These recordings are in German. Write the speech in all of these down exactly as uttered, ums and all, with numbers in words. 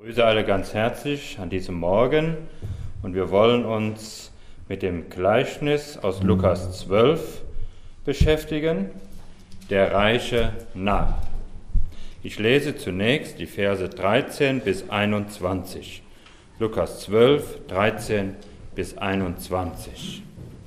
Ich grüße alle ganz herzlich an diesem Morgen und wir wollen uns mit dem Gleichnis aus Lukas zwölf beschäftigen, der reiche Narr. Ich lese zunächst die Verse dreizehn bis einundzwanzig. Lukas zwölf, dreizehn bis einundzwanzig.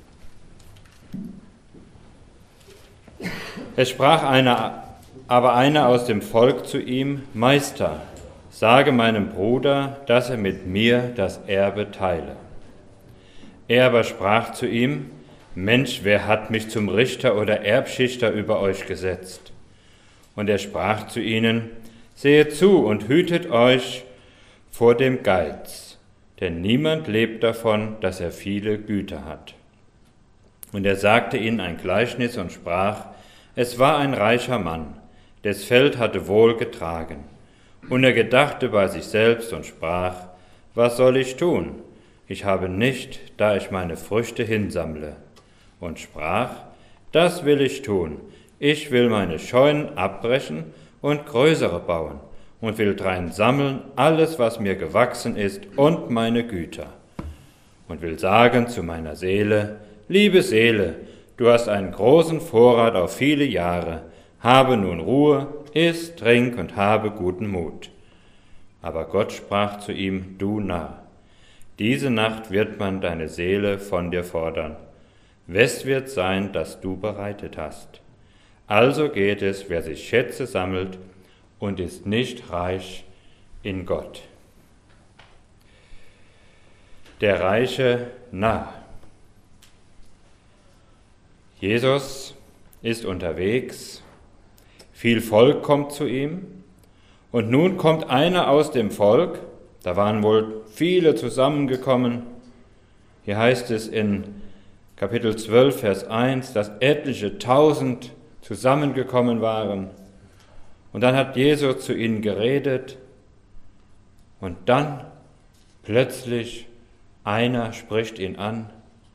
Es sprach einer, aber einer aus dem Volk zu ihm: Meister, sage meinem Bruder, dass er mit mir das Erbe teile. Er aber sprach zu ihm: Mensch, wer hat mich zum Richter oder Erbschichter über euch gesetzt? Und er sprach zu ihnen: Sehet zu und hütet euch vor dem Geiz, denn niemand lebt davon, dass er viele Güter hat. Und er sagte ihnen ein Gleichnis und sprach: Es war ein reicher Mann, des Feld hatte wohl getragen. Und er gedachte bei sich selbst und sprach: Was soll ich tun? Ich habe nicht, da ich meine Früchte hinsammle. Und sprach: Das will ich tun. Ich will meine Scheunen abbrechen und größere bauen und will drein sammeln alles, was mir gewachsen ist, und meine Güter. Und will sagen zu meiner Seele: Liebe Seele, du hast einen großen Vorrat auf viele Jahre. Habe nun Ruhe, iss, trink und habe guten Mut. Aber Gott sprach zu ihm: Du Narr, diese Nacht wird man deine Seele von dir fordern. Wes wird sein, das du bereitet hast? Also geht es, wer sich Schätze sammelt und ist nicht reich in Gott. Der reiche Narr. Jesus ist unterwegs, viel Volk kommt zu ihm, und nun kommt einer aus dem Volk, da waren wohl viele zusammengekommen. Hier heißt es in Kapitel zwölf, Vers eins, dass etliche Tausend zusammengekommen waren. Und dann hat Jesus zu ihnen geredet und dann plötzlich einer spricht ihn an.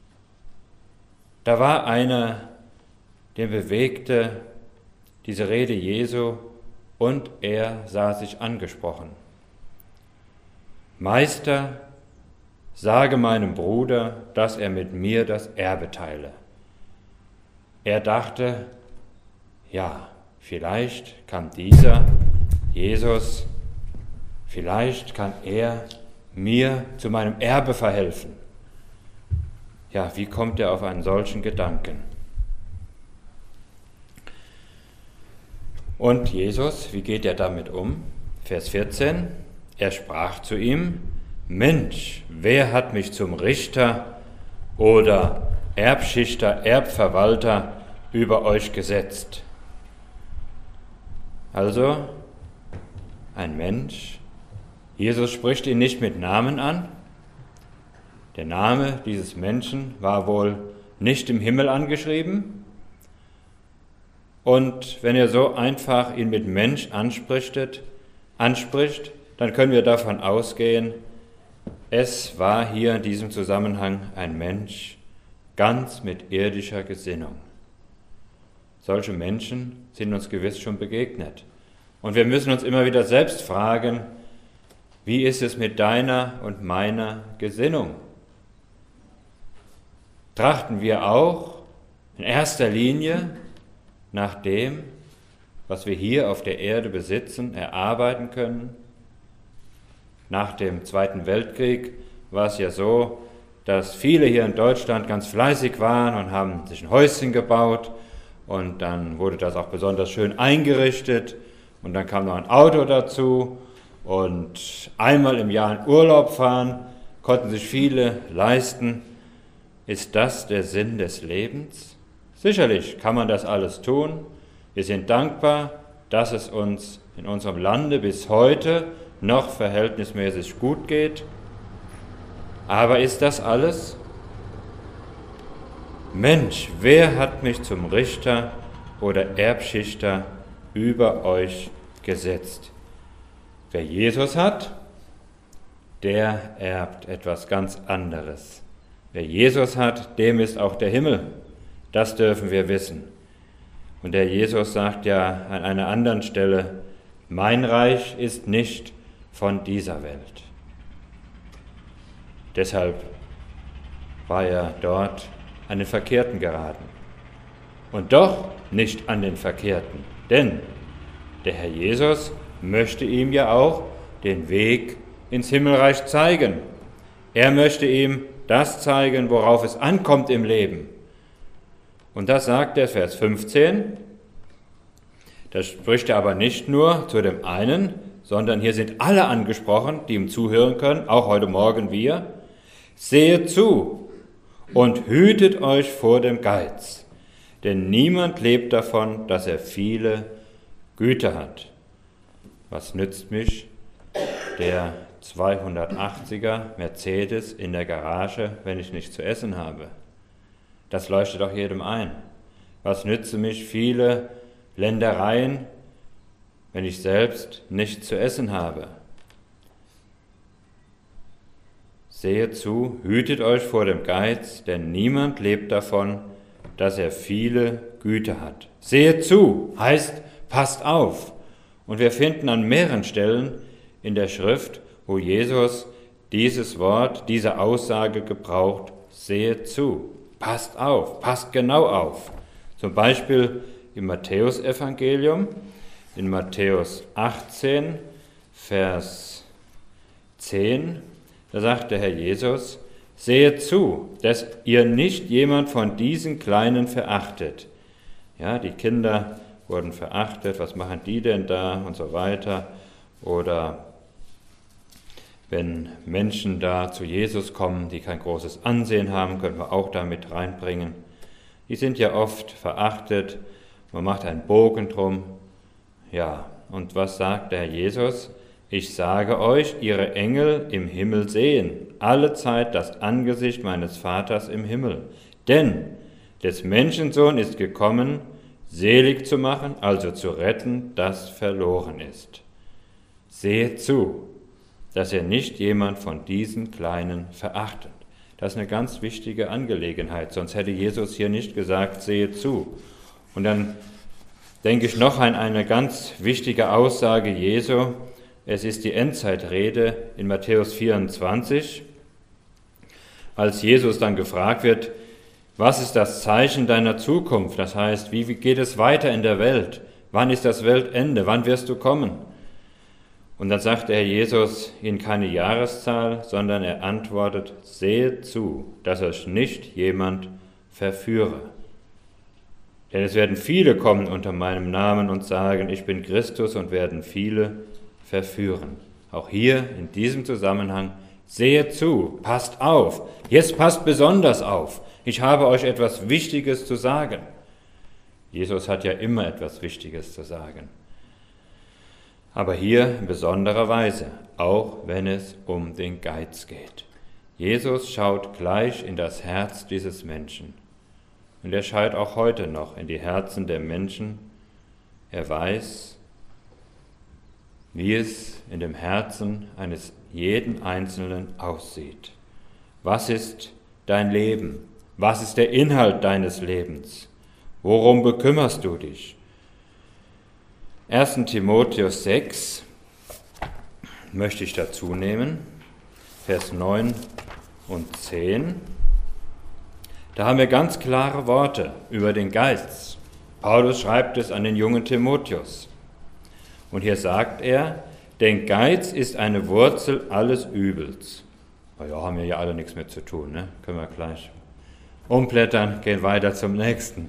Da war einer, der bewegte diese Rede Jesu und er sah sich angesprochen. Meister, sage meinem Bruder, dass er mit mir das Erbe teile. Er dachte, ja, vielleicht kann dieser Jesus, vielleicht kann er mir zu meinem Erbe verhelfen. Ja, wie kommt er auf einen solchen Gedanken? Und Jesus, wie geht er damit um? Vers vierzehn, er sprach zu ihm: Mensch, wer hat mich zum Richter oder Erbschichter, Erbverwalter über euch gesetzt? Also, ein Mensch, Jesus spricht ihn nicht mit Namen an. Der Name dieses Menschen war wohl nicht im Himmel angeschrieben. Und wenn er so einfach ihn mit Mensch anspricht, anspricht, dann können wir davon ausgehen, es war hier in diesem Zusammenhang ein Mensch ganz mit irdischer Gesinnung. Solche Menschen sind uns gewiss schon begegnet. Und wir müssen uns immer wieder selbst fragen, wie ist es mit deiner und meiner Gesinnung? Trachten wir auch in erster Linie nach dem, was wir hier auf der Erde besitzen, erarbeiten können? Nach dem Zweiten Weltkrieg war es ja so, dass viele hier in Deutschland ganz fleißig waren und haben sich ein Häuschen gebaut und dann wurde das auch besonders schön eingerichtet und dann kam noch ein Auto dazu und einmal im Jahr in Urlaub fahren konnten sich viele leisten. Ist das der Sinn des Lebens? Sicherlich kann man das alles tun. Wir sind dankbar, dass es uns in unserem Lande bis heute noch verhältnismäßig gut geht. Aber ist das alles? Mensch, wer hat mich zum Richter oder Erbschichter über euch gesetzt? Wer Jesus hat, der erbt etwas ganz anderes. Wer Jesus hat, dem ist auch der Himmel. Das dürfen wir wissen. Und der Jesus sagt ja an einer anderen Stelle: Mein Reich ist nicht von dieser Welt. Deshalb war er dort an den Verkehrten geraten. Und doch nicht an den Verkehrten, denn der Herr Jesus möchte ihm ja auch den Weg ins Himmelreich zeigen. Er möchte ihm das zeigen, worauf es ankommt im Leben. Und das sagt er, Vers fünfzehn. Da spricht er aber nicht nur zu dem einen, sondern hier sind alle angesprochen, die ihm zuhören können, auch heute Morgen wir. Sehet zu und hütet euch vor dem Geiz, denn niemand lebt davon, dass er viele Güter hat. Was nützt mich der zweihundertachtziger Mercedes in der Garage, wenn ich nichts zu essen habe? Das leuchtet auch jedem ein. Was nützen mich viele Ländereien, wenn ich selbst nichts zu essen habe? Sehet zu, hütet euch vor dem Geiz, denn niemand lebt davon, dass er viele Güter hat. Sehet zu, heißt, passt auf. Und wir finden an mehreren Stellen in der Schrift, wo Jesus dieses Wort, diese Aussage gebraucht, sehet zu, passt auf, passt genau auf. Zum Beispiel im Matthäusevangelium, in Matthäus achtzehn, Vers zehn, da sagt der Herr Jesus, sehet zu, dass ihr nicht jemand von diesen Kleinen verachtet. Ja, die Kinder wurden verachtet, was machen die denn da und so weiter. Oder wenn Menschen da zu Jesus kommen, die kein großes Ansehen haben, können wir auch da mit reinbringen. Die sind ja oft verachtet, man macht einen Bogen drum. Ja, und was sagt der Herr Jesus? Ich sage euch, ihre Engel im Himmel sehen alle Zeit das Angesicht meines Vaters im Himmel. Denn des Menschensohn ist gekommen, selig zu machen, also zu retten, das verloren ist. Seht zu, dass ihr nicht jemand von diesen Kleinen verachtet. Das ist eine ganz wichtige Angelegenheit, sonst hätte Jesus hier nicht gesagt, seht zu. Und dann denke ich noch an eine ganz wichtige Aussage Jesu. Es ist die Endzeitrede in Matthäus vierundzwanzig, als Jesus dann gefragt wird, was ist das Zeichen deiner Zukunft? Das heißt, wie geht es weiter in der Welt? Wann ist das Weltende? Wann wirst du kommen? Und dann sagt der Herr Jesus ihnen keine Jahreszahl, sondern er antwortet, seht zu, dass euch nicht jemand verführe. Denn es werden viele kommen unter meinem Namen und sagen, ich bin Christus, und werden viele verführen. Auch hier in diesem Zusammenhang, seht zu, passt auf. Jetzt passt besonders auf. Ich habe euch etwas Wichtiges zu sagen. Jesus hat ja immer etwas Wichtiges zu sagen. Aber hier in besonderer Weise, auch wenn es um den Geiz geht. Jesus schaut gleich in das Herz dieses Menschen. Und er schaut auch heute noch in die Herzen der Menschen. Er weiß, wie es in dem Herzen eines jeden Einzelnen aussieht. Was ist dein Leben? Was ist der Inhalt deines Lebens? Worum bekümmerst du dich? erster Timotheus sechs möchte ich dazu nehmen, Vers neun und zehn. Da haben wir ganz klare Worte über den Geiz. Paulus schreibt es an den jungen Timotheus. Und hier sagt er, denn Geiz ist eine Wurzel alles Übels. Na ja, haben wir ja alle nichts mit zu tun, ne? Können wir gleich umblättern, gehen weiter zum nächsten.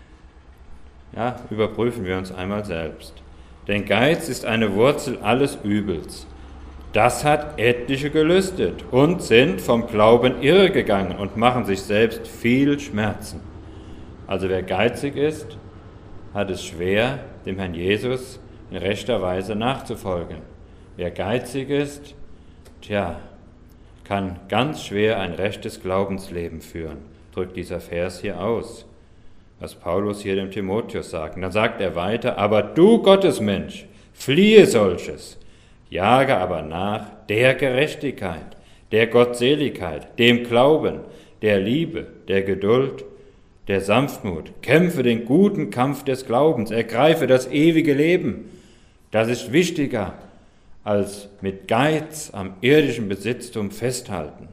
Ja, überprüfen wir uns einmal selbst. Denn Geiz ist eine Wurzel alles Übels. Das hat etliche gelüstet und sind vom Glauben irregegangen und machen sich selbst viel Schmerzen. Also wer geizig ist, hat es schwer, dem Herrn Jesus in rechter Weise nachzufolgen. Wer geizig ist, tja, kann ganz schwer ein rechtes Glaubensleben führen, drückt dieser Vers hier aus, was Paulus hier dem Timotheus sagt. Und dann sagt er weiter, aber du Gottesmensch, fliehe solches, jage aber nach der Gerechtigkeit, der Gottseligkeit, dem Glauben, der Liebe, der Geduld, der Sanftmut. Kämpfe den guten Kampf des Glaubens, ergreife das ewige Leben. Das ist wichtiger als mit Geiz am irdischen Besitztum festhalten.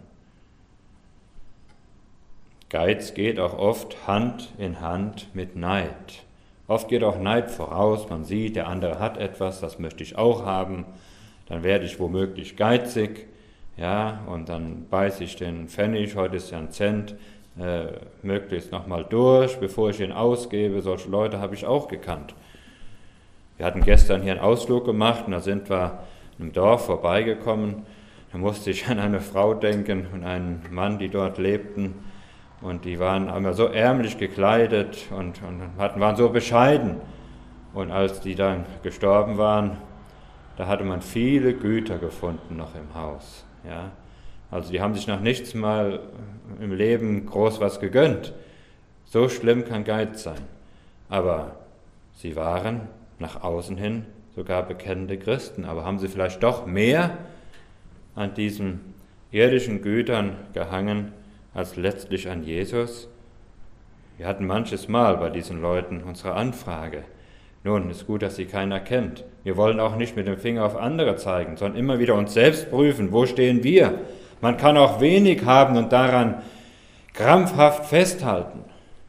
Geiz geht auch oft Hand in Hand mit Neid. Oft geht auch Neid voraus, man sieht, der andere hat etwas, das möchte ich auch haben, dann werde ich womöglich geizig, ja, und dann beiße ich den Pfennig, heute ist ja ein Cent, äh, möglichst nochmal durch, bevor ich ihn ausgebe. Solche Leute habe ich auch gekannt. Wir hatten gestern hier einen Ausflug gemacht und da sind wir im Dorf vorbeigekommen. Da musste ich an eine Frau denken und einen Mann, die dort lebten. Und die waren einmal so ärmlich gekleidet und, und hatten, waren so bescheiden. Und als die dann gestorben waren, da hatte man viele Güter gefunden noch im Haus. Ja? Also die haben sich nach nichts mal im Leben groß was gegönnt. So schlimm kann Geiz sein. Aber sie waren nach außen hin sogar bekennende Christen. Aber haben sie vielleicht doch mehr an diesen irdischen Gütern gehangen, als letztlich an Jesus? Wir hatten manches Mal bei diesen Leuten unsere Anfrage. Nun, ist gut, dass sie keiner kennt. Wir wollen auch nicht mit dem Finger auf andere zeigen, sondern immer wieder uns selbst prüfen, wo stehen wir? Man kann auch wenig haben und daran krampfhaft festhalten.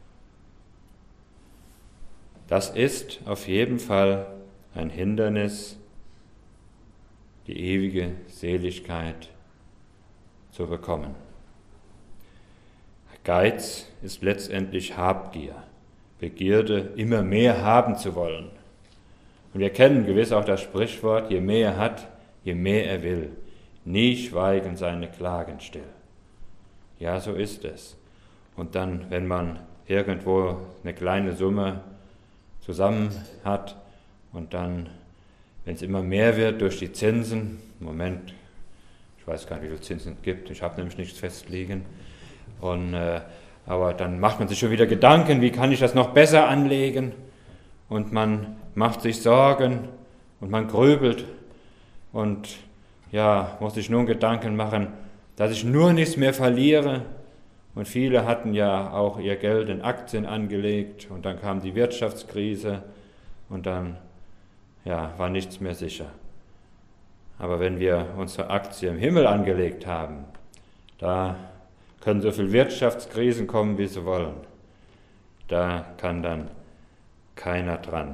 Das ist auf jeden Fall ein Hindernis, die ewige Seligkeit zu bekommen. Geiz ist letztendlich Habgier, Begierde, immer mehr haben zu wollen. Und wir kennen gewiss auch das Sprichwort, je mehr er hat, je mehr er will. Nie schweigen seine Klagen still. Ja, so ist es. Und dann, wenn man irgendwo eine kleine Summe zusammen hat und dann, wenn es immer mehr wird durch die Zinsen, im Moment, ich weiß gar nicht, wie viele Zinsen es gibt, ich habe nämlich nichts festliegen, Und, äh, aber dann macht man sich schon wieder Gedanken, wie kann ich das noch besser anlegen? Und man macht sich Sorgen und man grübelt und ja, muss sich nun Gedanken machen, dass ich nur nichts mehr verliere. Und viele hatten ja auch ihr Geld in Aktien angelegt und dann kam die Wirtschaftskrise und dann ja, war nichts mehr sicher. Aber wenn wir unsere Aktie im Himmel angelegt haben, da können so viele Wirtschaftskrisen kommen, wie sie wollen. Da kann dann keiner dran.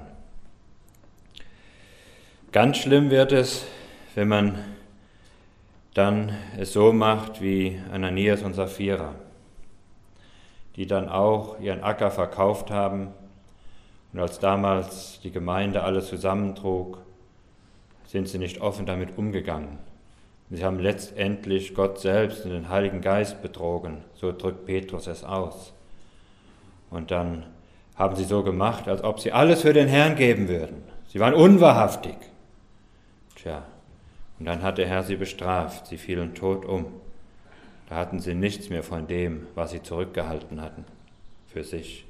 Ganz schlimm wird es, wenn man dann es so macht wie Ananias und Sapphira, die dann auch ihren Acker verkauft haben und als damals die Gemeinde alles zusammentrug, sind sie nicht offen damit umgegangen. Sie haben letztendlich Gott selbst und den Heiligen Geist betrogen, so drückt Petrus es aus. Und dann haben sie so gemacht, als ob sie alles für den Herrn geben würden. Sie waren unwahrhaftig. Tja, und dann hat der Herr sie bestraft, sie fielen tot um. Da hatten sie nichts mehr von dem, was sie zurückgehalten hatten, für sich.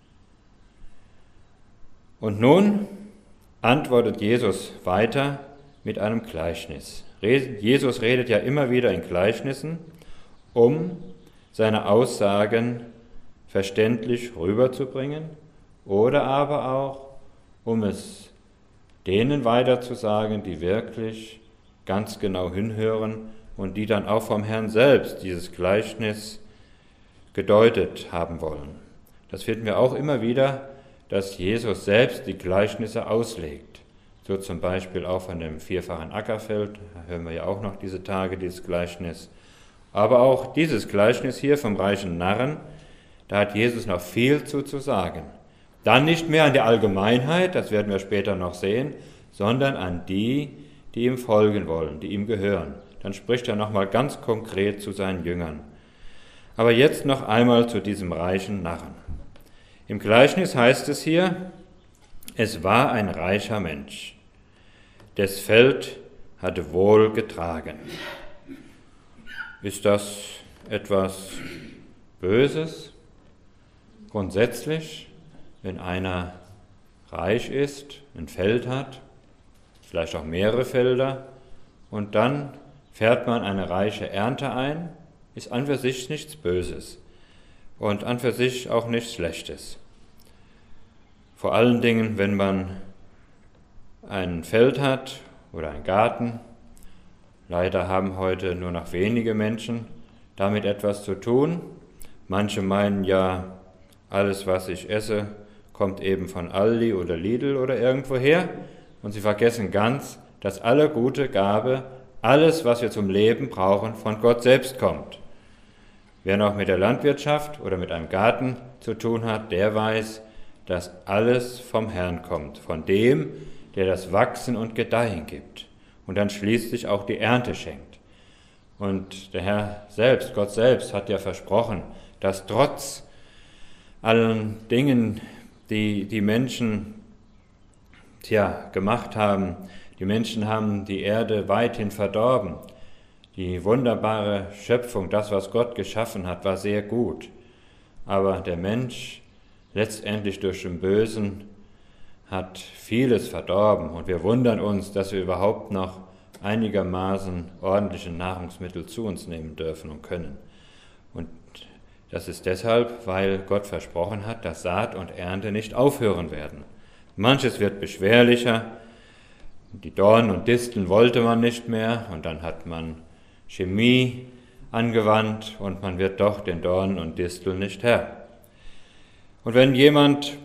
Und nun antwortet Jesus weiter mit einem Gleichnis. Jesus redet ja immer wieder in Gleichnissen, um seine Aussagen verständlich rüberzubringen oder aber auch, um es denen weiterzusagen, die wirklich ganz genau hinhören und die dann auch vom Herrn selbst dieses Gleichnis gedeutet haben wollen. Das finden wir auch immer wieder, dass Jesus selbst die Gleichnisse auslegt. So zum Beispiel auch von dem vierfachen Ackerfeld, da hören wir ja auch noch diese Tage, dieses Gleichnis. Aber auch dieses Gleichnis hier vom reichen Narren, da hat Jesus noch viel zu, zu sagen. Dann nicht mehr an der Allgemeinheit, das werden wir später noch sehen, sondern an die, die ihm folgen wollen, die ihm gehören. Dann spricht er nochmal ganz konkret zu seinen Jüngern. Aber jetzt noch einmal zu diesem reichen Narren. Im Gleichnis heißt es hier, es war ein reicher Mensch, des Feld hatte wohl getragen. Ist das etwas Böses? Grundsätzlich, wenn einer reich ist, ein Feld hat, vielleicht auch mehrere Felder, und dann fährt man eine reiche Ernte ein, ist an für sich nichts Böses und an für sich auch nichts Schlechtes. Vor allen Dingen, wenn man ein Feld hat oder einen Garten Leider haben heute nur noch wenige Menschen damit etwas zu tun. Manche meinen ja, alles, was ich esse, kommt eben von Aldi oder Lidl oder irgendwoher. Und sie vergessen ganz, dass alle gute Gabe, alles, was wir zum Leben brauchen, von Gott selbst kommt. Wer noch mit der Landwirtschaft oder mit einem Garten zu tun hat, der weiß, dass alles vom Herrn kommt, von dem, der das Wachsen und Gedeihen gibt und dann schließlich auch die Ernte schenkt. Und der Herr selbst, Gott selbst, hat ja versprochen, dass trotz allen Dingen, die die Menschen tja, gemacht haben, die Menschen haben die Erde weithin verdorben. Die wunderbare Schöpfung, das, was Gott geschaffen hat, war sehr gut. Aber der Mensch, letztendlich durch den Bösen, hat vieles verdorben. Und wir wundern uns, dass wir überhaupt noch einigermaßen ordentliche Nahrungsmittel zu uns nehmen dürfen und können. Und das ist deshalb, weil Gott versprochen hat, dass Saat und Ernte nicht aufhören werden. Manches wird beschwerlicher. Die Dornen und Disteln wollte man nicht mehr und dann hat man Chemie angewandt und man wird doch den Dornen und Disteln nicht Herr. Und wenn jemand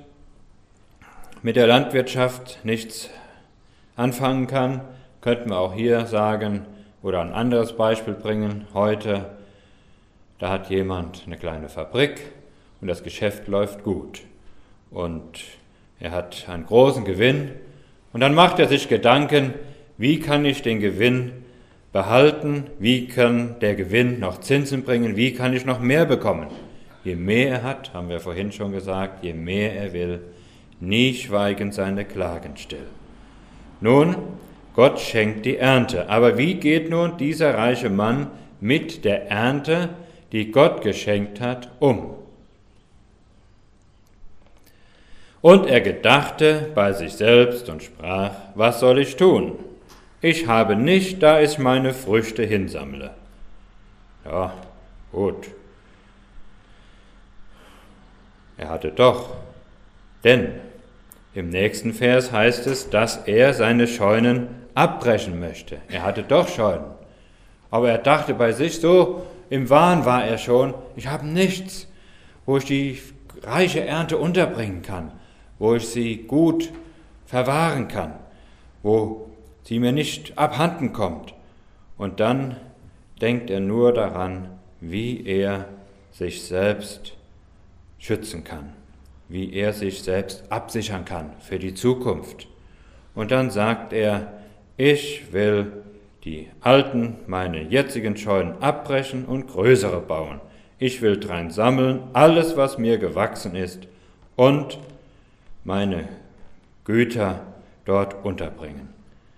mit der Landwirtschaft nichts anfangen kann, könnten wir auch hier sagen oder ein anderes Beispiel bringen. Heute, da hat jemand eine kleine Fabrik und das Geschäft läuft gut und er hat einen großen Gewinn und dann macht er sich Gedanken, wie kann ich den Gewinn behalten, wie kann der Gewinn noch Zinsen bringen, wie kann ich noch mehr bekommen. Je mehr er hat, haben wir vorhin schon gesagt, je mehr er will, nie schweigen seine Klagen still. Nun, Gott schenkt die Ernte, aber wie geht nun dieser reiche Mann mit der Ernte, die Gott geschenkt hat, um? Und er gedachte bei sich selbst und sprach, was soll ich tun? Ich habe nicht, da ich meine Früchte hinsammle. Ja, gut. Er hatte doch, denn im nächsten Vers heißt es, dass er seine Scheunen abbrechen möchte. Er hatte doch Scheunen, aber er dachte bei sich, so im Wahn war er schon, ich habe nichts, wo ich die reiche Ernte unterbringen kann, wo ich sie gut verwahren kann, wo sie mir nicht abhanden kommt. Und dann denkt er nur daran, wie er sich selbst schützen kann, wie er sich selbst absichern kann für die Zukunft. Und dann sagt er, ich will die alten, meine jetzigen Scheunen abbrechen und größere bauen. Ich will drein sammeln, alles, was mir gewachsen ist, und meine Güter dort unterbringen.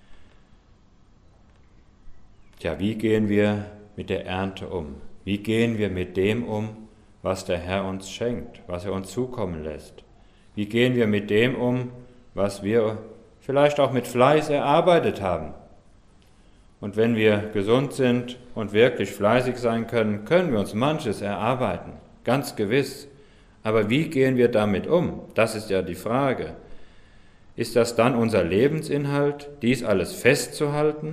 Tja, wie gehen wir mit der Ernte um? Wie gehen wir mit dem um, was der Herr uns schenkt, was er uns zukommen lässt? Wie gehen wir mit dem um, was wir vielleicht auch mit Fleiß erarbeitet haben? Und wenn wir gesund sind und wirklich fleißig sein können, können wir uns manches erarbeiten, ganz gewiss. Aber wie gehen wir damit um? Das ist ja die Frage. Ist das dann unser Lebensinhalt, dies alles festzuhalten?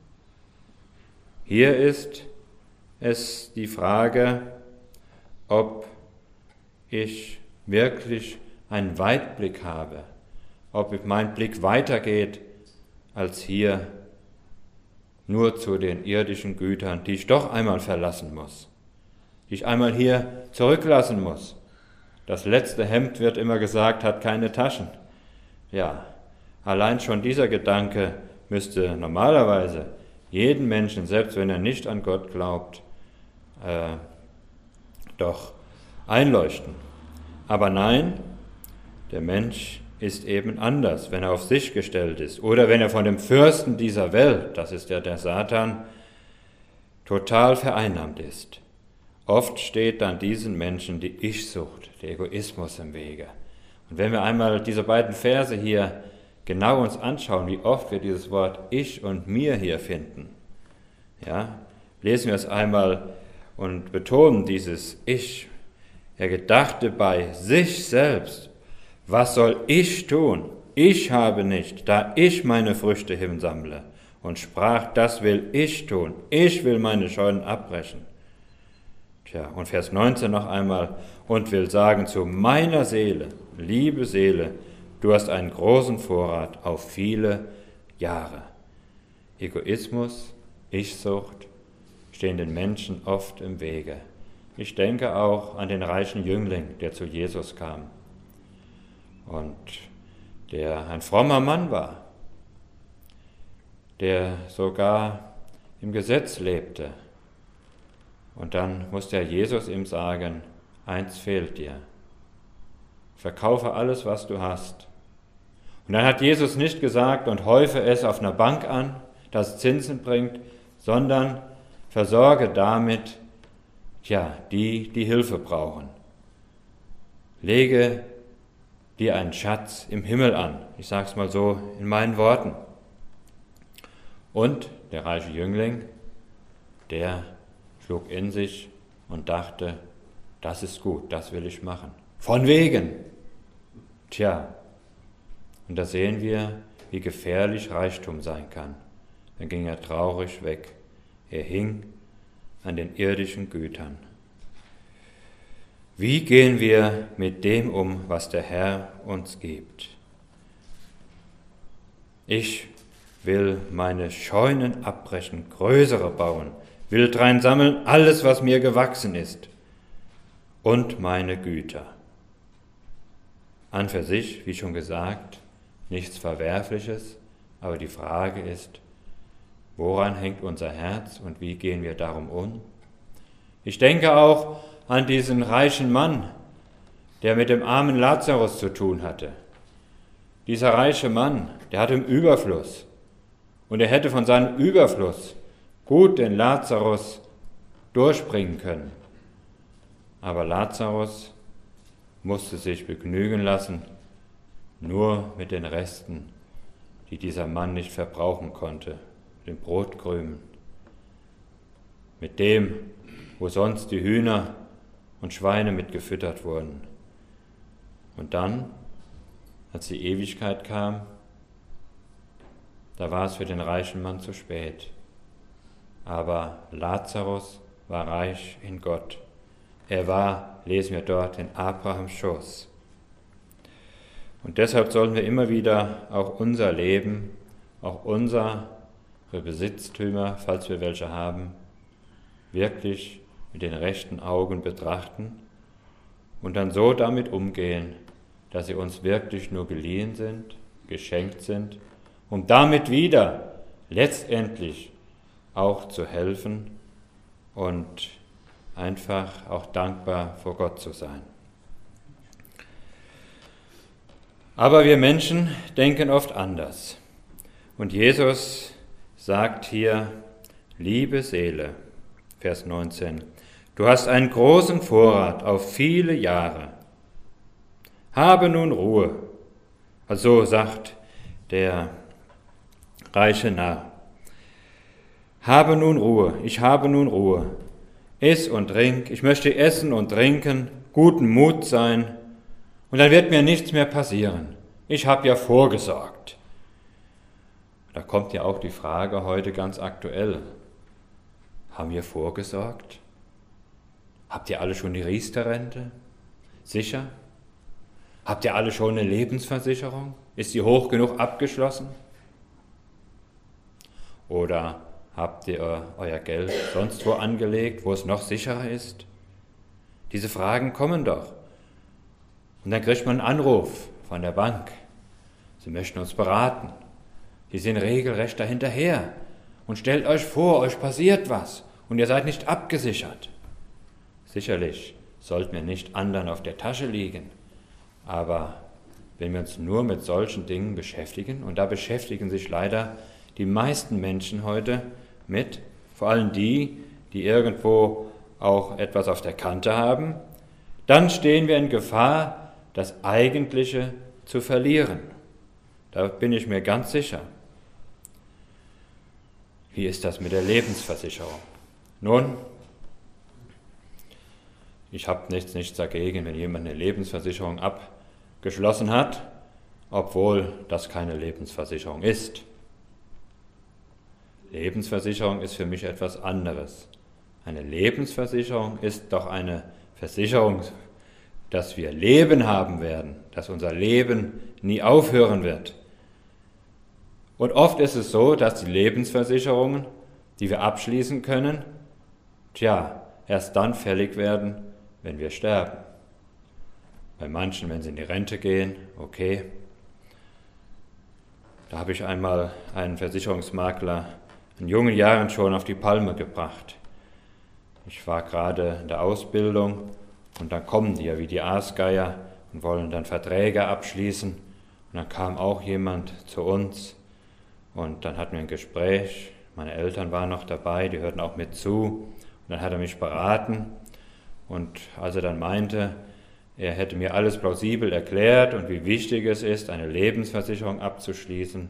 Hier ist es die Frage, ob ich wirklich einen Weitblick habe, ob mein Blick weitergeht als hier nur zu den irdischen Gütern, die ich doch einmal verlassen muss, die ich einmal hier zurücklassen muss. Das letzte Hemd, wird immer gesagt, hat keine Taschen. Ja, allein schon dieser Gedanke müsste normalerweise jeden Menschen, selbst wenn er nicht an Gott glaubt, äh, doch einleuchten. Aber nein, der Mensch ist eben anders, wenn er auf sich gestellt ist oder wenn er von dem Fürsten dieser Welt, das ist ja der Satan, total vereinnahmt ist. Oft steht dann diesen Menschen die Ich-Sucht, der Egoismus im Wege. Und wenn wir einmal diese beiden Verse hier genau uns anschauen, wie oft wir dieses Wort Ich und Mir hier finden, ja, lesen wir es einmal und betonen dieses Ich. Er gedachte bei sich selbst, was soll ich tun? Ich habe nicht, da ich meine Früchte hinsammle. und sprach, das will ich tun, ich will meine Scheunen abbrechen. Tja, und Vers neunzehn noch einmal, und will sagen zu meiner Seele, liebe Seele, du hast einen großen Vorrat auf viele Jahre. Egoismus, Ich-Sucht stehen den Menschen oft im Wege. Ich denke auch an den reichen Jüngling, der zu Jesus kam und der ein frommer Mann war, der sogar im Gesetz lebte. Und dann musste Jesus ihm sagen, eins fehlt dir, verkaufe alles, was du hast. Und dann hat Jesus nicht gesagt, und häufe es auf einer Bank an, das Zinsen bringt, sondern versorge damit, tja, die, die Hilfe brauchen. Lege dir einen Schatz im Himmel an, ich sage es mal so in meinen Worten. Und der reiche Jüngling, der schlug in sich und dachte, das ist gut, das will ich machen. Von wegen. Tja, und da sehen wir, wie gefährlich Reichtum sein kann. Dann ging er traurig weg. Er hing an den irdischen Gütern. Wie gehen wir mit dem um, was der Herr uns gibt? Ich will meine Scheunen abbrechen, größere bauen, will drein sammeln alles, was mir gewachsen ist, und meine Güter. An für sich, wie schon gesagt, nichts Verwerfliches, aber die Frage ist, woran hängt unser Herz und wie gehen wir darum um? Ich denke auch an diesen reichen Mann, der mit dem armen Lazarus zu tun hatte. Dieser reiche Mann, der hatte im Überfluss und er hätte von seinem Überfluss gut den Lazarus durchbringen können. Aber Lazarus musste sich begnügen lassen, nur mit den Resten, die dieser Mann nicht verbrauchen konnte, den Brotkrümen, mit dem, wo sonst die Hühner und Schweine mit gefüttert wurden. Und dann, als die Ewigkeit kam, da war es für den reichen Mann zu spät. Aber Lazarus war reich in Gott. Er war, lesen wir dort, in Abrahams Schoß. Und deshalb sollten wir immer wieder auch unser Leben, auch unsere Besitztümer, falls wir welche haben, wirklich mit den rechten Augen betrachten und dann so damit umgehen, dass sie uns wirklich nur geliehen sind, geschenkt sind, um damit wieder letztendlich auch zu helfen und einfach auch dankbar vor Gott zu sein. Aber wir Menschen denken oft anders. Und Jesus sagt hier, liebe Seele, Vers neunzehn, du hast einen großen Vorrat auf viele Jahre. Habe nun Ruhe. Also sagt der reiche Narr. Habe nun Ruhe, ich habe nun Ruhe. Iss und trink, ich möchte essen und trinken, guten Mut sein, und dann wird mir nichts mehr passieren. Ich habe ja vorgesorgt. Da kommt ja auch die Frage heute ganz aktuell. Haben wir vorgesorgt? Habt ihr alle schon die Riester-Rente? Sicher? Habt ihr alle schon eine Lebensversicherung? Ist die hoch genug abgeschlossen? Oder habt ihr euer Geld sonst wo angelegt, wo es noch sicherer ist? Diese Fragen kommen doch. Und dann kriegt man einen Anruf von der Bank. Sie möchten uns beraten. Die sind regelrecht dahinterher. Und stellt euch vor, euch passiert was und ihr seid nicht abgesichert. Sicherlich sollten wir nicht anderen auf der Tasche liegen. Aber wenn wir uns nur mit solchen Dingen beschäftigen, und da beschäftigen sich leider die meisten Menschen heute mit, vor allem die, die irgendwo auch etwas auf der Kante haben, dann stehen wir in Gefahr, das Eigentliche zu verlieren. Da bin ich mir ganz sicher. Wie ist das mit der Lebensversicherung? Nun, ich habe nichts, nichts dagegen, wenn jemand eine Lebensversicherung abgeschlossen hat, obwohl das keine Lebensversicherung ist. Lebensversicherung ist für mich etwas anderes. Eine Lebensversicherung ist doch eine Versicherung, dass wir Leben haben werden, dass unser Leben nie aufhören wird. Und oft ist es so, dass die Lebensversicherungen, die wir abschließen können, tja, erst dann fällig werden, wenn wir sterben. Bei manchen, wenn sie in die Rente gehen, okay. Da habe ich einmal einen Versicherungsmakler in jungen Jahren schon auf die Palme gebracht. Ich war gerade in der Ausbildung und dann kommen die ja wie die Aasgeier und wollen dann Verträge abschließen. Und dann kam auch jemand zu uns und dann hatten wir ein Gespräch. Meine Eltern waren noch dabei, die hörten auch mit zu. Und dann hat er mich beraten und als er dann meinte, er hätte mir alles plausibel erklärt und wie wichtig es ist, eine Lebensversicherung abzuschließen,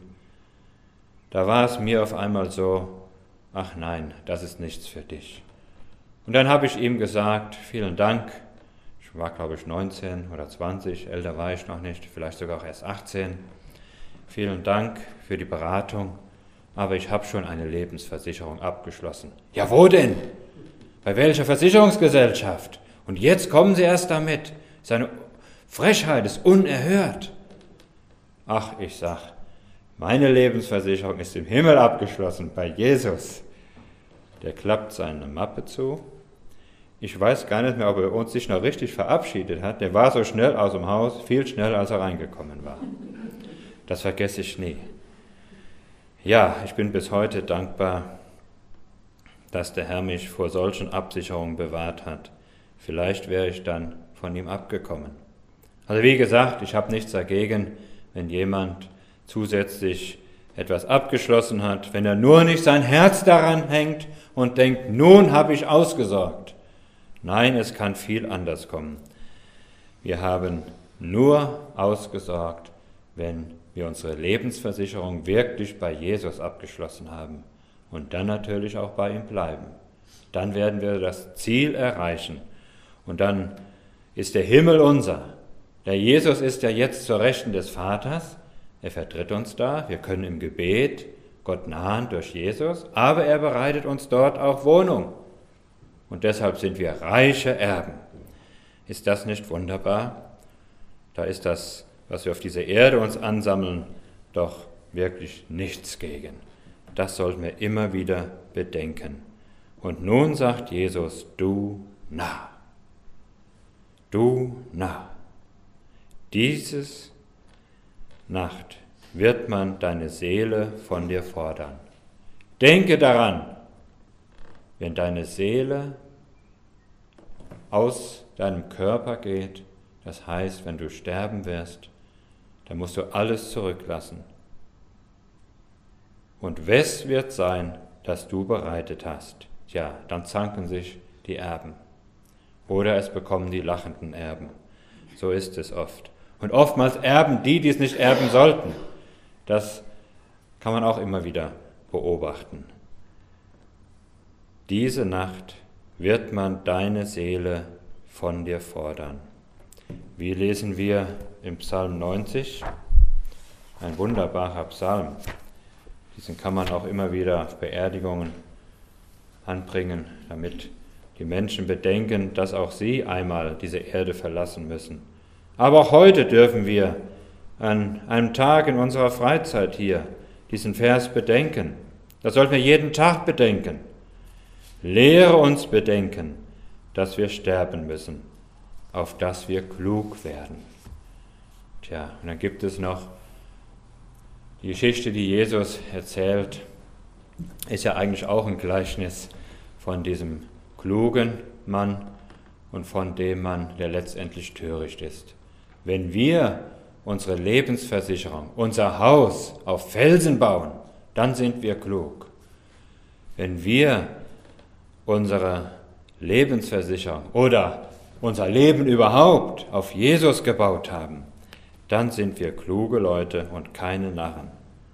da war es mir auf einmal so, ach nein, das ist nichts für dich. Und dann habe ich ihm gesagt, vielen Dank, ich war glaube ich neunzehn oder zwanzig, älter war ich noch nicht, vielleicht sogar auch erst achtzehn, vielen Dank für die Beratung, aber ich habe schon eine Lebensversicherung abgeschlossen. Ja, wo denn? Bei welcher Versicherungsgesellschaft? Und jetzt kommen Sie erst damit. Seine Frechheit ist unerhört. Ach, ich sag, meine Lebensversicherung ist im Himmel abgeschlossen, bei Jesus. Der klappt seine Mappe zu. Ich weiß gar nicht mehr, ob er uns sich noch richtig verabschiedet hat. Der war so schnell aus dem Haus, viel schneller, als er reingekommen war. Das vergesse ich nie. Ja, ich bin bis heute dankbar, dass der Herr mich vor solchen Absicherungen bewahrt hat. Vielleicht wäre ich dann von ihm abgekommen. Also wie gesagt, ich habe nichts dagegen, wenn jemand zusätzlich etwas abgeschlossen hat, wenn er nur nicht sein Herz daran hängt und denkt, nun habe ich ausgesorgt. Nein, es kann viel anders kommen. Wir haben nur ausgesorgt, wenn wir unsere Lebensversicherung wirklich bei Jesus abgeschlossen haben. Und dann natürlich auch bei ihm bleiben. Dann werden wir das Ziel erreichen. Und dann ist der Himmel unser. Der Jesus ist ja jetzt zur Rechten des Vaters. Er vertritt uns da. Wir können im Gebet Gott nahen durch Jesus. Aber er bereitet uns dort auch Wohnung. Und deshalb sind wir reiche Erben. Ist das nicht wunderbar? Da ist das, was wir auf dieser Erde uns ansammeln, doch wirklich nichts gegen. Das sollten wir immer wieder bedenken. Und nun sagt Jesus, du nah. Du nah. Dieses Nacht wird man deine Seele von dir fordern. Denke daran, wenn deine Seele aus deinem Körper geht, das heißt, wenn du sterben wirst, dann musst du alles zurücklassen. Und wes wird sein, das du bereitet hast? Tja, dann zanken sich die Erben. Oder es bekommen die lachenden Erben. So ist es oft. Und oftmals erben die, die es nicht erben sollten. Das kann man auch immer wieder beobachten. Diese Nacht wird man deine Seele von dir fordern. Wie lesen wir im Psalm neunzig? Ein wunderbarer Psalm. Diesen kann man auch immer wieder auf Beerdigungen anbringen, damit die Menschen bedenken, dass auch sie einmal diese Erde verlassen müssen. Aber auch heute dürfen wir an einem Tag in unserer Freizeit hier diesen Vers bedenken. Das sollten wir jeden Tag bedenken. Lehre uns bedenken, dass wir sterben müssen, auf dass wir klug werden. Tja, und dann gibt es noch die Geschichte, die Jesus erzählt, ist ja eigentlich auch ein Gleichnis von diesem klugen Mann und von dem Mann, der letztendlich töricht ist. Wenn wir unsere Lebensversicherung, unser Haus auf Felsen bauen, dann sind wir klug. Wenn wir unsere Lebensversicherung oder unser Leben überhaupt auf Jesus gebaut haben, dann sind wir kluge Leute und keine Narren.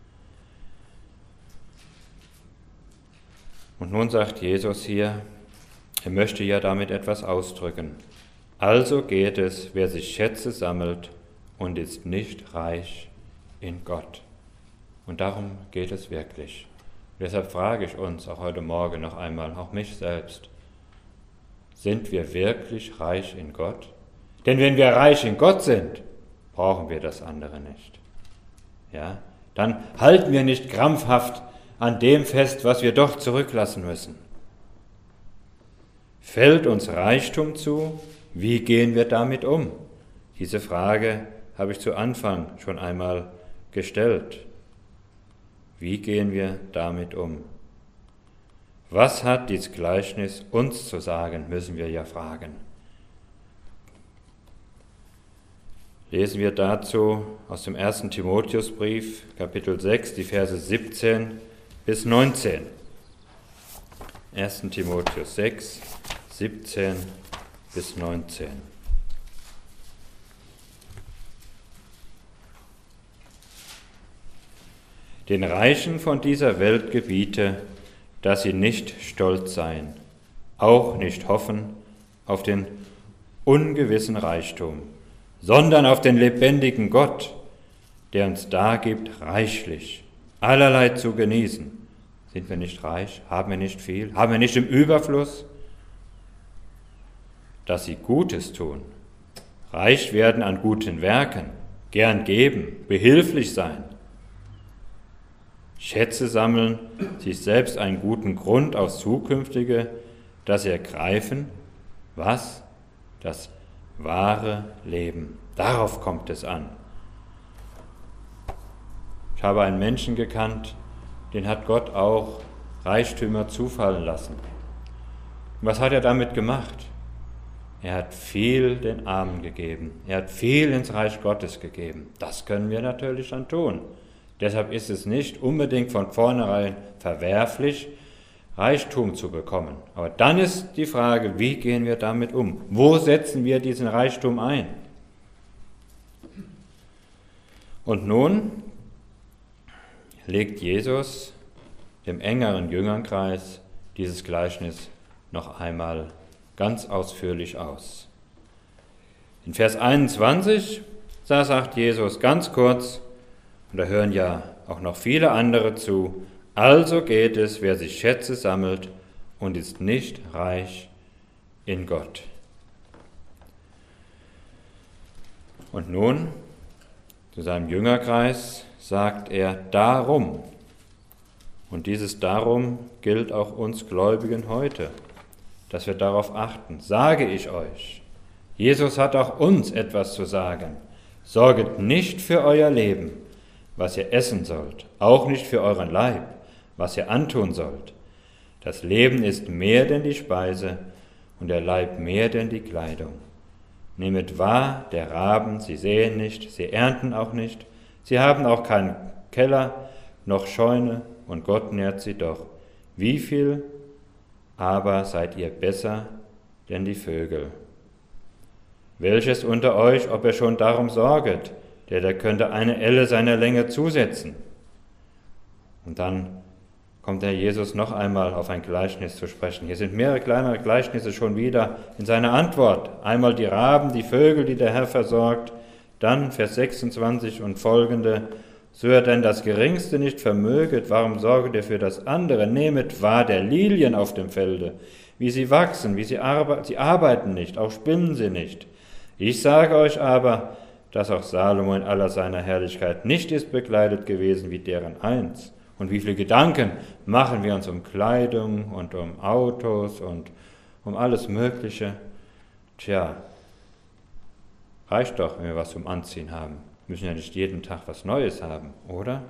Und nun sagt Jesus hier, er möchte ja damit etwas ausdrücken. Also geht es, wer sich Schätze sammelt und ist nicht reich in Gott. Und darum geht es wirklich. Deshalb frage ich uns auch heute Morgen noch einmal, auch mich selbst, sind wir wirklich reich in Gott? Denn wenn wir reich in Gott sind, brauchen wir das andere nicht. Ja? Dann halten wir nicht krampfhaft an dem fest, was wir doch zurücklassen müssen. Fällt uns Reichtum zu? Wie gehen wir damit um? Diese Frage habe ich zu Anfang schon einmal gestellt. Wie gehen wir damit um? Was hat dieses Gleichnis uns zu sagen, müssen wir ja fragen. Lesen wir dazu aus dem ersten Timotheusbrief, Kapitel sechs, die Verse siebzehn bis neunzehn. ersten Timotheus sechs, siebzehn bis neunzehn. Den Reichen von dieser Welt gebiete, dass sie nicht stolz seien, auch nicht hoffen auf den ungewissen Reichtum, sondern auf den lebendigen Gott, der uns dargibt, reichlich, allerlei zu genießen. Sind wir nicht reich? Haben wir nicht viel? Haben wir nicht im Überfluss? Dass sie Gutes tun, reich werden an guten Werken, gern geben, behilflich sein, Schätze sammeln, sich selbst einen guten Grund aufs Zukünftige, dass sie ergreifen, was? Das wahre Leben. Darauf kommt es an. Ich habe einen Menschen gekannt, den hat Gott auch Reichtümer zufallen lassen. Und was hat er damit gemacht? Er hat viel den Armen gegeben. Er hat viel ins Reich Gottes gegeben. Das können wir natürlich dann tun. Deshalb ist es nicht unbedingt von vornherein verwerflich, Reichtum zu bekommen. Aber dann ist die Frage, wie gehen wir damit um? Wo setzen wir diesen Reichtum ein? Und nun legt Jesus dem engeren Jüngernkreis dieses Gleichnis noch einmal ganz ausführlich aus. In Vers einundzwanzig, da sagt Jesus ganz kurz, und da hören ja auch noch viele andere zu, also geht es, wer sich Schätze sammelt und ist nicht reich in Gott. Und nun, zu seinem Jüngerkreis, sagt er darum. Und dieses darum gilt auch uns Gläubigen heute, dass wir darauf achten. Sage ich euch, Jesus hat auch uns etwas zu sagen. Sorget nicht für euer Leben, was ihr essen sollt, auch nicht für euren Leib, was ihr antun sollt. Das Leben ist mehr denn die Speise und der Leib mehr denn die Kleidung. Nehmet wahr, der Raben, sie säen nicht, sie ernten auch nicht, sie haben auch keinen Keller noch Scheune, und Gott nährt sie doch. Wie viel aber seid ihr besser denn die Vögel? Welches unter euch, ob er schon darum sorget, der, der könnte eine Elle seiner Länge zusetzen. Und dann kommt der Jesus noch einmal auf ein Gleichnis zu sprechen. Hier sind mehrere kleinere Gleichnisse schon wieder in seiner Antwort. Einmal die Raben, die Vögel, die der Herr versorgt. Dann Vers sechsundzwanzig und folgende. So er denn das Geringste nicht vermöget, warum sorget ihr für das andere? Nehmet wahr der Lilien auf dem Felde, wie sie wachsen, wie sie arbeiten. Sie arbeiten nicht, auch spinnen sie nicht. Ich sage euch aber, dass auch Salomo in aller seiner Herrlichkeit nicht ist bekleidet gewesen wie deren eins. Und wie viele Gedanken machen wir uns um Kleidung und um Autos und um alles Mögliche? Tja, reicht doch, wenn wir was zum Anziehen haben. Wir müssen ja nicht jeden Tag was Neues haben, oder?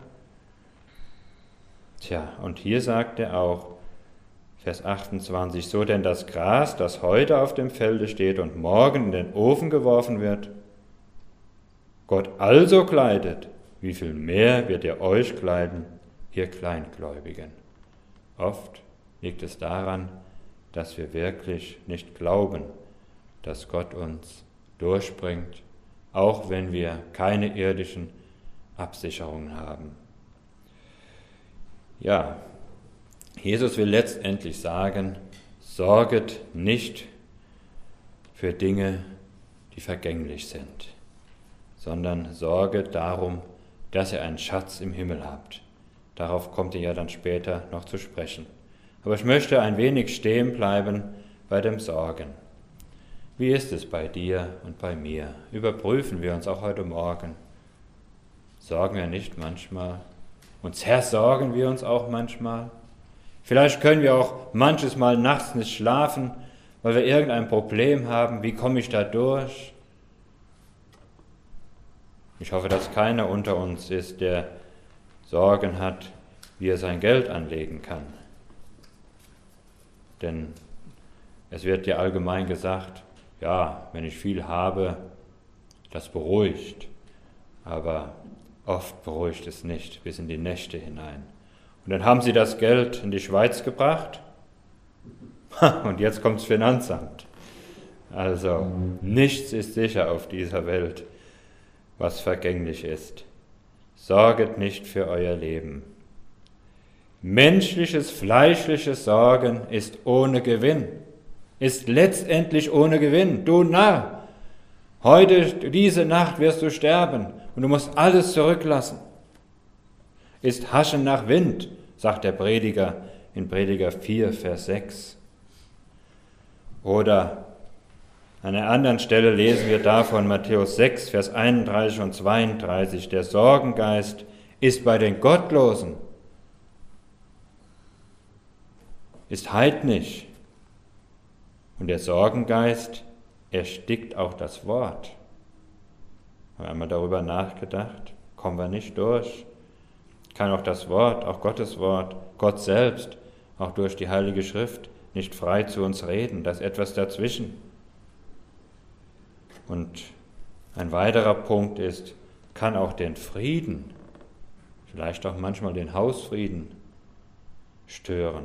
Tja, und hier sagt er auch, Vers achtundzwanzig, so denn das Gras, das heute auf dem Felde steht und morgen in den Ofen geworfen wird, Gott also kleidet, wie viel mehr wird er euch kleiden, ihr Kleingläubigen. Oft liegt es daran, dass wir wirklich nicht glauben, dass Gott uns durchbringt, auch wenn wir keine irdischen Absicherungen haben. Ja, Jesus will letztendlich sagen, sorget nicht für Dinge, die vergänglich sind, sondern sorget darum, dass ihr einen Schatz im Himmel habt. Darauf kommt ihr ja dann später noch zu sprechen. Aber ich möchte ein wenig stehen bleiben bei dem Sorgen. Wie ist es bei dir und bei mir? Überprüfen wir uns auch heute Morgen. Sorgen wir nicht manchmal? Und zersorgen wir uns auch manchmal? Vielleicht können wir auch manches Mal nachts nicht schlafen, weil wir irgendein Problem haben. Wie komme ich da durch? Ich hoffe, dass keiner unter uns ist, der Sorgen hat, wie er sein Geld anlegen kann. Denn es wird ja allgemein gesagt, ja, wenn ich viel habe, das beruhigt. Aber oft beruhigt es nicht, bis in die Nächte hinein. Und dann haben sie das Geld in die Schweiz gebracht und jetzt kommt das Finanzamt. Also nichts ist sicher auf dieser Welt, was vergänglich ist. Sorget nicht für euer Leben. Menschliches, fleischliches Sorgen ist ohne Gewinn, ist letztendlich ohne Gewinn. Du Narr, heute, diese Nacht wirst du sterben und du musst alles zurücklassen. Ist Haschen nach Wind, sagt der Prediger in Prediger vier, Vers sechs. Oder an einer anderen Stelle lesen wir davon Matthäus sechs, Vers einunddreißig und zweiunddreißig. Der Sorgengeist ist bei den Gottlosen, ist heidnisch. Und der Sorgengeist erstickt auch das Wort. Haben wir einmal darüber nachgedacht? Kommen wir nicht durch. Kann auch das Wort, auch Gottes Wort, Gott selbst, auch durch die Heilige Schrift, nicht frei zu uns reden. Da ist etwas dazwischen. Und ein weiterer Punkt ist, kann auch den Frieden, vielleicht auch manchmal den Hausfrieden stören.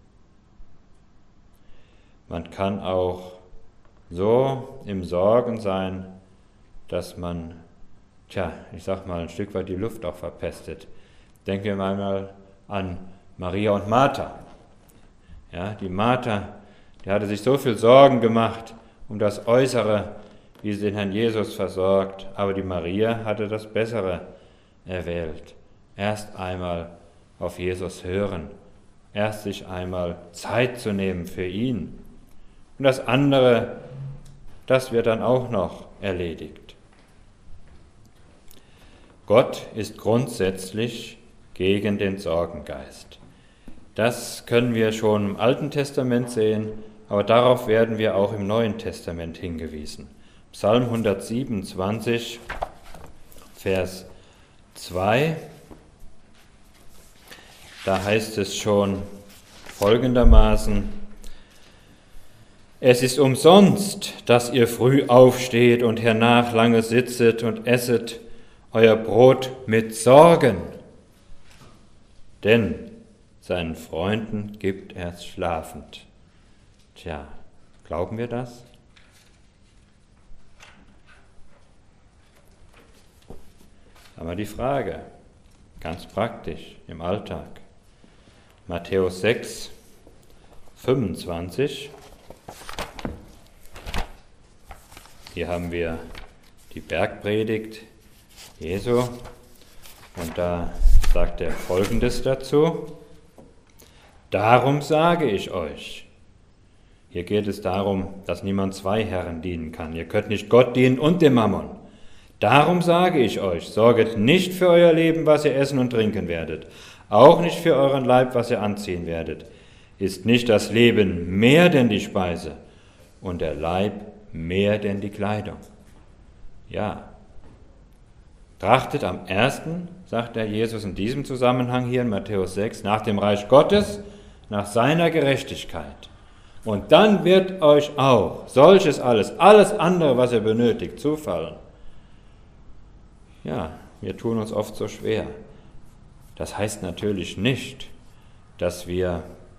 Man kann auch so im Sorgen sein, dass man, tja, ich sag mal, ein Stück weit die Luft auch verpestet. Denken wir mal an Maria und Martha. Ja, die Martha, die hatte sich so viel Sorgen gemacht um das Äußere, wie sie den Herrn Jesus versorgt, aber die Maria hatte das Bessere erwählt. Erst einmal auf Jesus hören, erst sich einmal Zeit zu nehmen für ihn. Und das andere, das wird dann auch noch erledigt. Gott ist grundsätzlich gegen den Sorgengeist. Das können wir schon im Alten Testament sehen, aber darauf werden wir auch im Neuen Testament hingewiesen. Psalm hundertsiebenundzwanzig, Vers zwei, da heißt es schon folgendermaßen: Es ist umsonst, dass ihr früh aufsteht und hernach lange sitzet und esset euer Brot mit Sorgen, denn seinen Freunden gibt er es schlafend. Tja, glauben wir das? Aber die Frage, ganz praktisch im Alltag. Matthäus sechs, fünfundzwanzig. Hier haben wir die Bergpredigt Jesu und da sagt er Folgendes dazu: Darum sage ich euch. Hier geht es darum, dass niemand zwei Herren dienen kann. Ihr könnt nicht Gott dienen und dem Mammon. Darum sage ich euch, sorget nicht für euer Leben, was ihr essen und trinken werdet, auch nicht für euren Leib, was ihr anziehen werdet. Ist nicht das Leben mehr denn die Speise und der Leib mehr denn die Kleidung? Ja. Trachtet am ersten, sagt der Jesus in diesem Zusammenhang hier in Matthäus sechs, nach dem Reich Gottes, nach seiner Gerechtigkeit. Und dann wird euch auch solches alles, alles andere, was ihr benötigt, zufallen. Ja, wir tun uns oft so schwer. Das heißt natürlich nicht, dass wir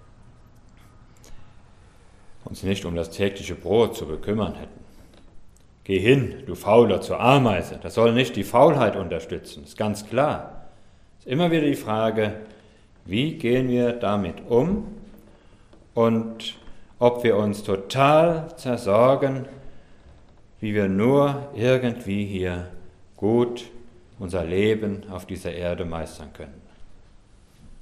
uns nicht um das tägliche Brot zu bekümmern hätten. Geh hin, du Fauler, zur Ameise. Das soll nicht die Faulheit unterstützen, ist ganz klar. Es ist immer wieder die Frage, wie gehen wir damit um und ob wir uns total zersorgen, wie wir nur irgendwie hier gut unser Leben auf dieser Erde meistern können.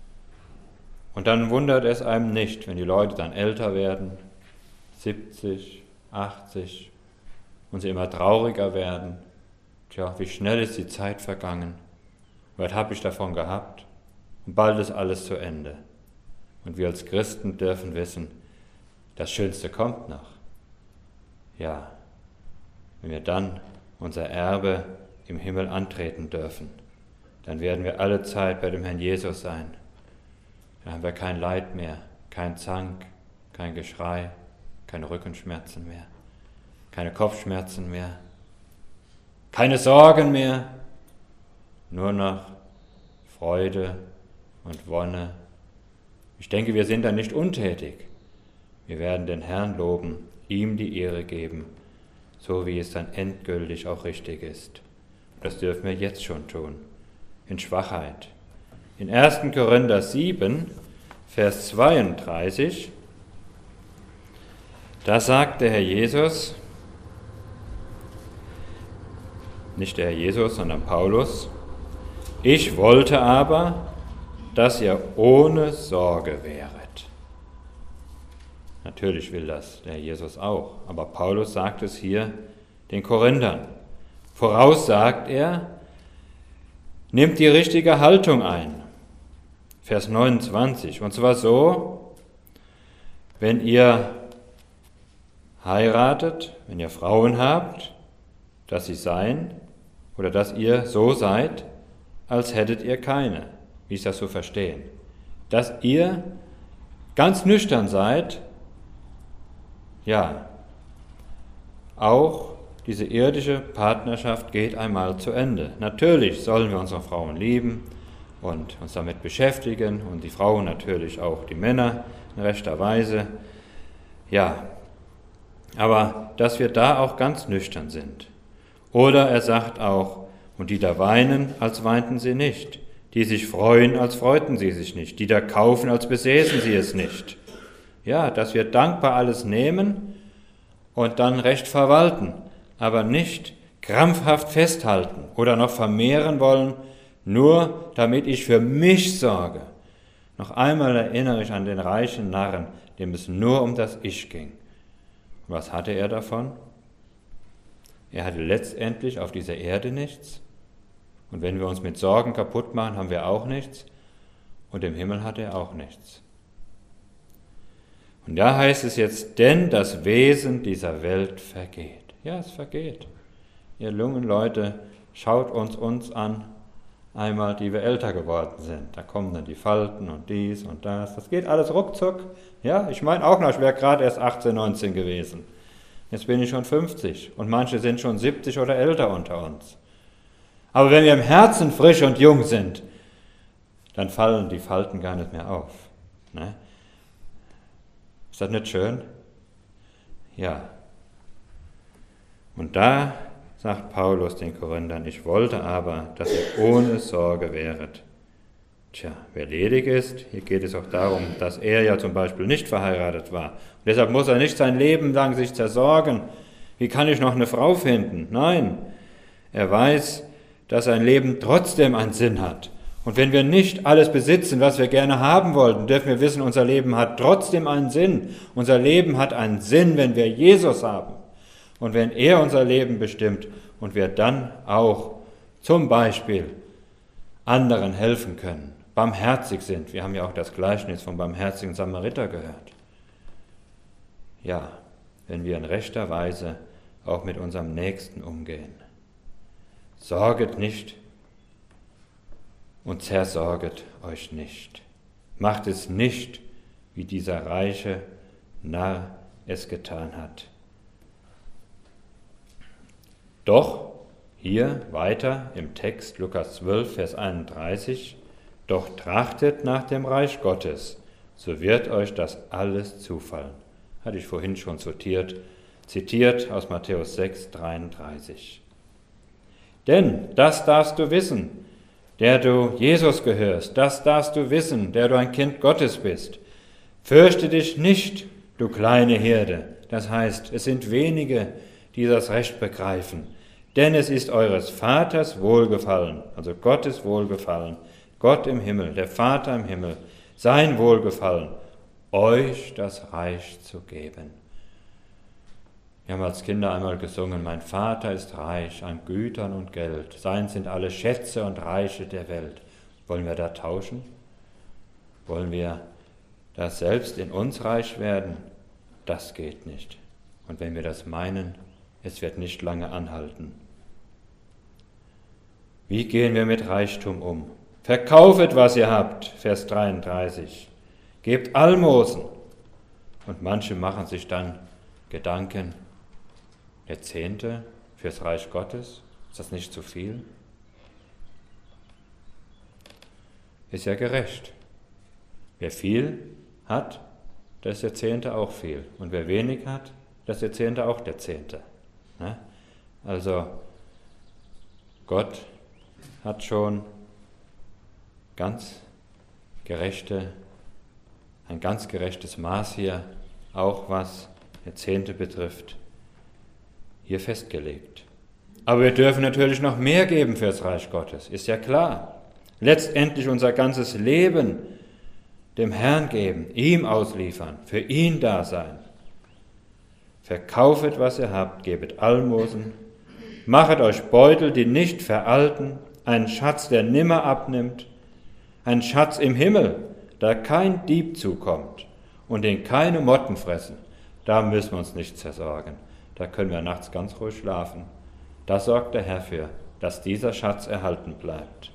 Und dann wundert es einem nicht, wenn die Leute dann älter werden, siebzig, achtzig, und sie immer trauriger werden. Tja, wie schnell ist die Zeit vergangen? Was habe ich davon gehabt? Und bald ist alles zu Ende. Und wir als Christen dürfen wissen, das Schönste kommt noch. Ja, wenn wir dann unser Erbe im Himmel antreten dürfen, dann werden wir alle Zeit bei dem Herrn Jesus sein. Dann haben wir kein Leid mehr, kein Zank, kein Geschrei, keine Rückenschmerzen mehr, keine Kopfschmerzen mehr, keine Sorgen mehr, nur noch Freude und Wonne. Ich denke, wir sind da nicht untätig. Wir werden den Herrn loben, ihm die Ehre geben, so wie es dann endgültig auch richtig ist. Das dürfen wir jetzt schon tun, in Schwachheit. In ersten Korinther sieben, Vers zweiunddreißig, da sagt der Herr Jesus, nicht der Herr Jesus, sondern Paulus, ich wollte aber, dass ihr ohne Sorge wäret. Natürlich will das der Herr Jesus auch, aber Paulus sagt es hier den Korinthern. Voraus sagt er, nehmt die richtige Haltung ein. Vers neunundzwanzig, und zwar so, wenn ihr heiratet, wenn ihr Frauen habt, dass sie seien oder dass ihr so seid, als hättet ihr keine. Wie ist das zu verstehen? Dass ihr ganz nüchtern seid, ja, auch diese irdische Partnerschaft geht einmal zu Ende. Natürlich sollen wir unsere Frauen lieben und uns damit beschäftigen und die Frauen natürlich auch die Männer in rechter Weise. Ja, aber dass wir da auch ganz nüchtern sind. Oder er sagt auch, und die da weinen, als weinten sie nicht. Die sich freuen, als freuten sie sich nicht. Die da kaufen, als besäßen sie es nicht. Ja, dass wir dankbar alles nehmen und dann recht verwalten, aber nicht krampfhaft festhalten oder noch vermehren wollen, nur damit ich für mich sorge. Noch einmal erinnere ich an den reichen Narren, dem es nur um das Ich ging. Und was hatte er davon? Er hatte letztendlich auf dieser Erde nichts. Und wenn wir uns mit Sorgen kaputt machen, haben wir auch nichts. Und im Himmel hat er auch nichts. Und da heißt es jetzt, denn das Wesen dieser Welt vergeht. Ja, es vergeht. Ihr jungen Leute, schaut uns uns an, einmal, die wir älter geworden sind. Da kommen dann die Falten und dies und das. Das geht alles ruckzuck. Ja, ich meine auch noch, ich wäre gerade erst achtzehn, neunzehn gewesen. Jetzt bin ich schon fünfzig und manche sind schon siebzig oder älter unter uns. Aber wenn wir im Herzen frisch und jung sind, dann fallen die Falten gar nicht mehr auf. Ne? Ist das nicht schön? Ja. Und da sagt Paulus den Korinthern, ich wollte aber, dass ihr ohne Sorge wäret. Tja, wer ledig ist, hier geht es auch darum, dass er ja zum Beispiel nicht verheiratet war. Und deshalb muss er nicht sein Leben lang sich zersorgen. Wie kann ich noch eine Frau finden? Nein, er weiß, dass sein Leben trotzdem einen Sinn hat. Und wenn wir nicht alles besitzen, was wir gerne haben wollten, dürfen wir wissen, unser Leben hat trotzdem einen Sinn. Unser Leben hat einen Sinn, wenn wir Jesus haben. Und wenn er unser Leben bestimmt und wir dann auch zum Beispiel anderen helfen können, barmherzig sind. Wir haben ja auch das Gleichnis vom barmherzigen Samariter gehört. Ja, wenn wir in rechter Weise auch mit unserem Nächsten umgehen. Sorget nicht und zersorget euch nicht. Macht es nicht, wie dieser reiche Narr es getan hat. Doch, hier weiter im Text Lukas zwölf, Vers einunddreißig, doch trachtet nach dem Reich Gottes, so wird euch das alles zufallen. Hatte ich vorhin schon zitiert, zitiert aus Matthäus sechs, dreiunddreißig. Denn das darfst du wissen, der du Jesus gehörst, das darfst du wissen, der du ein Kind Gottes bist. Fürchte dich nicht, du kleine Herde. Das heißt, es sind wenige, die das Recht begreifen. Denn es ist eures Vaters Wohlgefallen, also Gottes Wohlgefallen, Gott im Himmel, der Vater im Himmel, sein Wohlgefallen, euch das Reich zu geben. Wir haben als Kinder einmal gesungen, mein Vater ist reich an Gütern und Geld, sein sind alle Schätze und Reiche der Welt. Wollen wir da tauschen? Wollen wir da selbst in uns reich werden? Das geht nicht. Und wenn wir das meinen, es wird nicht lange anhalten. Wie gehen wir mit Reichtum um? Verkaufet, was ihr habt, Vers dreiunddreißig. Gebt Almosen. Und manche machen sich dann Gedanken, der Zehnte fürs Reich Gottes, ist das nicht zu viel? Ist ja gerecht. Wer viel hat, das ist der Zehnte auch viel. Und wer wenig hat, das ist der Zehnte auch der Zehnte. Ne? Also Gott hat schon ganz gerechte, ein ganz gerechtes Maß hier, auch was der Zehnte betrifft, hier festgelegt. Aber wir dürfen natürlich noch mehr geben fürs Reich Gottes, ist ja klar. Letztendlich unser ganzes Leben dem Herrn geben, ihm ausliefern, für ihn da sein. Verkaufet, was ihr habt, gebet Almosen, machet euch Beutel, die nicht veralten, einen Schatz, der nimmer abnimmt, einen Schatz im Himmel, da kein Dieb zukommt und den keine Motten fressen. Da müssen wir uns nicht zersorgen. Da können wir nachts ganz ruhig schlafen. Da sorgt der Herr für, dass dieser Schatz erhalten bleibt.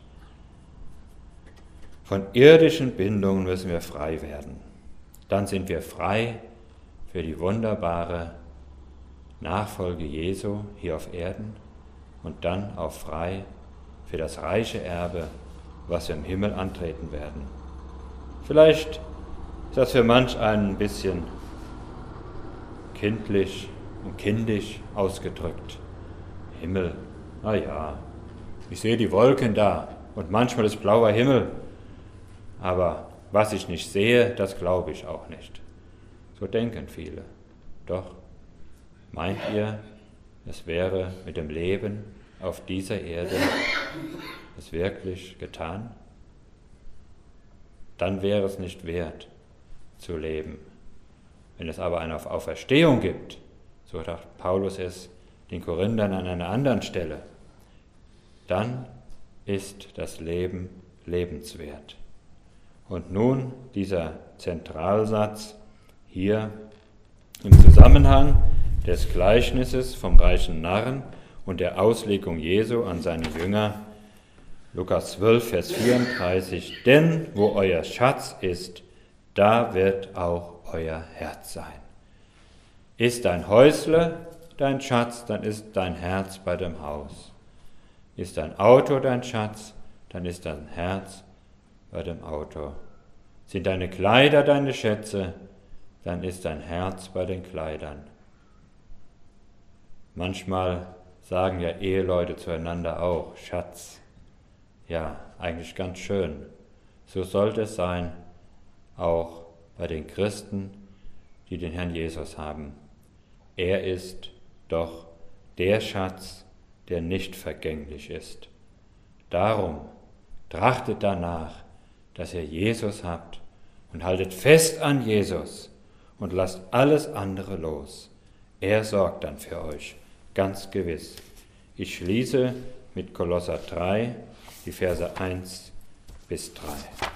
Von irdischen Bindungen müssen wir frei werden. Dann sind wir frei für die wunderbare Nachfolge Jesu hier auf Erden und dann auch frei für das reiche Erbe, was wir im Himmel antreten werden. Vielleicht ist das für manch einen ein bisschen kindlich und kindisch ausgedrückt. Himmel, na ja, ich sehe die Wolken da und manchmal ist blauer Himmel, aber was ich nicht sehe, das glaube ich auch nicht. So denken viele. Doch, meint ihr, es wäre mit dem Leben auf dieser Erde es wirklich getan? Dann wäre es nicht wert zu leben. Wenn es aber eine Auferstehung gibt, so sagt Paulus es den Korinthern an einer anderen Stelle, dann ist das Leben lebenswert. Und nun dieser Zentralsatz hier im Zusammenhang des Gleichnisses vom reichen Narren und der Auslegung Jesu an seine Jünger, Lukas zwölf, Vers vierunddreißig, denn wo euer Schatz ist, da wird auch euer Herz sein. Ist dein Häusle dein Schatz, dann ist dein Herz bei dem Haus. Ist dein Auto dein Schatz, dann ist dein Herz bei dem Auto. Sind deine Kleider deine Schätze, dann ist dein Herz bei den Kleidern. Manchmal sagen ja Eheleute zueinander auch, Schatz. Ja, eigentlich ganz schön. So sollte es sein, auch bei den Christen, die den Herrn Jesus haben. Er ist doch der Schatz, der nicht vergänglich ist. Darum trachtet danach, dass ihr Jesus habt und haltet fest an Jesus und lasst alles andere los. Er sorgt dann für euch, ganz gewiss. Ich schließe mit Kolosser drei, die Verse eins bis drei.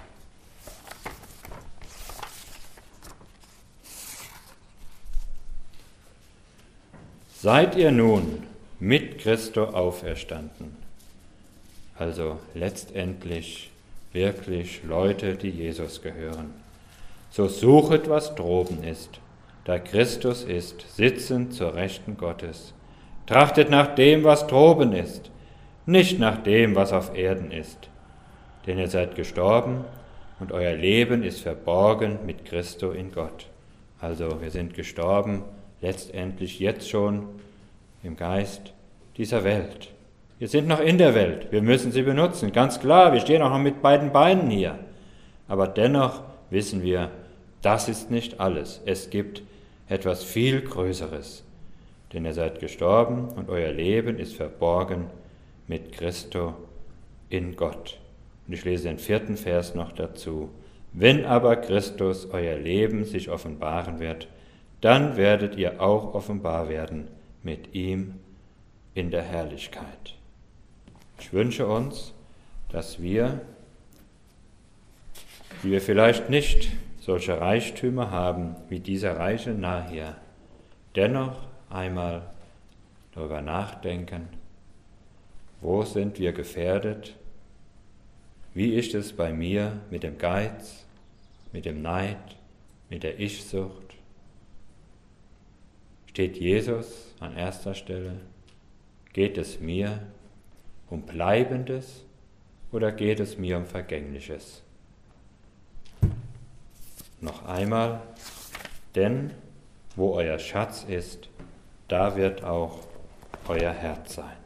Seid ihr nun mit Christo auferstanden, also letztendlich wirklich Leute, die Jesus gehören, so suchet, was droben ist, da Christus ist, sitzend zur Rechten Gottes. Trachtet nach dem, was droben ist, nicht nach dem, was auf Erden ist. Denn ihr seid gestorben und euer Leben ist verborgen mit Christo in Gott. Also wir sind gestorben, letztendlich jetzt schon im Geist dieser Welt. Wir sind noch in der Welt, wir müssen sie benutzen, ganz klar, wir stehen auch noch mit beiden Beinen hier. Aber dennoch wissen wir, das ist nicht alles. Es gibt etwas viel Größeres. Denn ihr seid gestorben und euer Leben ist verborgen mit Christo in Gott. Und ich lese den vierten Vers noch dazu. Wenn aber Christus euer Leben sich offenbaren wird, dann werdet ihr auch offenbar werden mit ihm in der Herrlichkeit. Ich wünsche uns, dass wir, die wir vielleicht nicht solche Reichtümer haben wie dieser reiche Nahir, dennoch einmal darüber nachdenken, wo sind wir gefährdet, wie ist es bei mir mit dem Geiz, mit dem Neid, mit der Ich-Sucht? Steht Jesus an erster Stelle? Geht es mir um Bleibendes oder geht es mir um Vergängliches? Noch einmal, denn wo euer Schatz ist, da wird auch euer Herz sein.